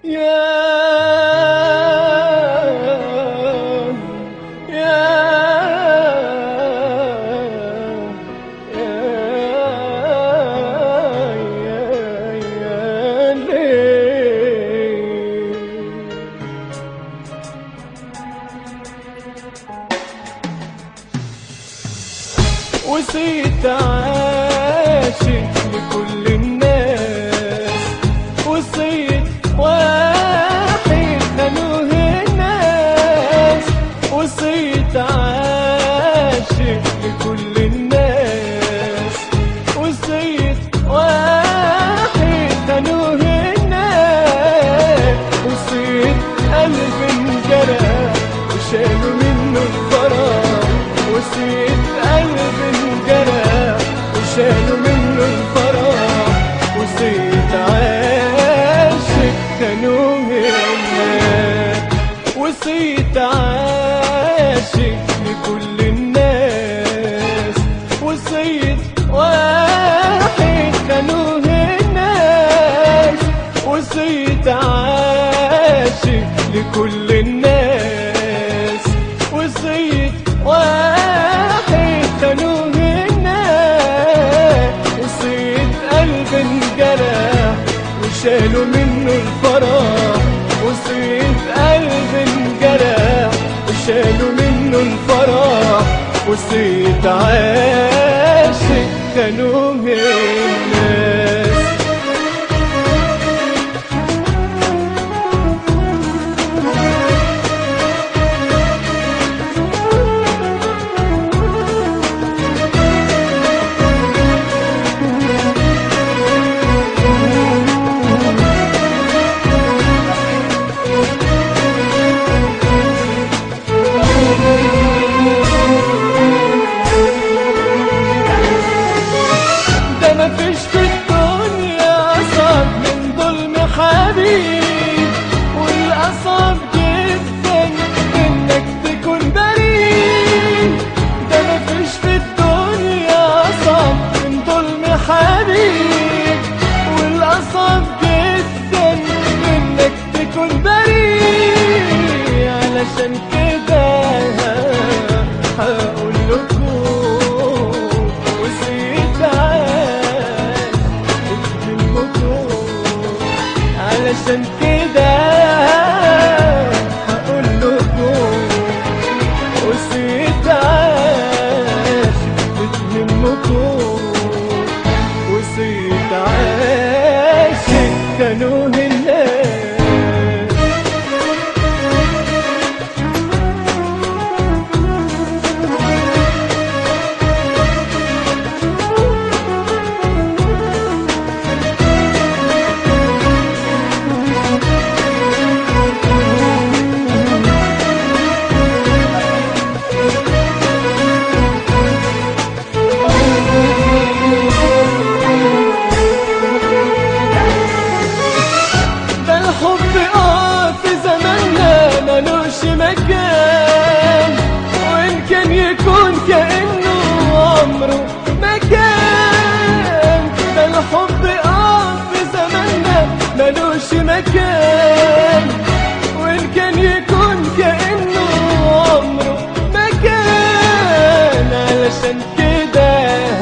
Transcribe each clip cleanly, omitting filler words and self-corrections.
يا وصيت عاشق لكل الناس، وصيت واحد خانوه الناس، وصيت عاشق لكل الناس، وصيت واحد خانوه الناس، وصيت قلب انجرح وشالوا منه الفراغ، وصيت قلب انجرح وشالوا منه الفراغ، وصيت عاشق خانوه الناس، وصيت عاشق لكل الناس، وصيت واحد خانوه الناس، وصيت عاشق لكل الناس، وصيت واحد خانوه الناس، وصيت قلب انجرح وشالوا منه الفراغ، وصيت قلب انجرح وشالوا منه الفراغ، وصيت عاشق خانوه الناس. مفيش في الدنيا أصعب من ظلم حبيب، والأصعب جدا إنك تكون بريء، ده مفيش في الدنيا أصعب من ظلم حبيب، والأصعب جدا إنك تكون بريء، علشان كده هقول لكم علشان كده هقول لكم وصيت عاشق بتهمكم، وصيت عاشق خانوه الناس. ملوش مكان، وإن كان يكون كأنه عمره ما كان، ده الحب في زماننا ملوش مكان، وإن كان يكون كأنه عمره ما كان، علشان كده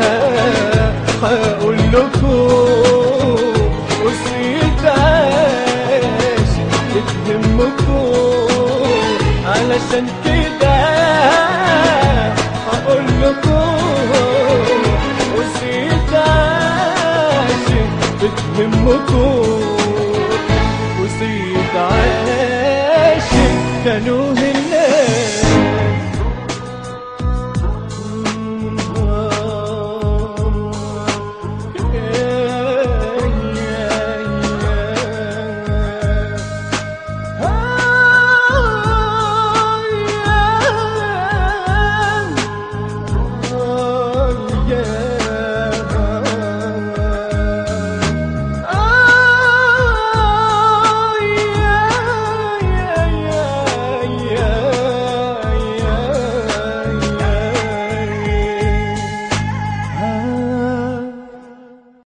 هقول لكم وصيت عاشق بتهمكم، علشان كده هقول لكم وصيت عاشق بتهمكم، وصيت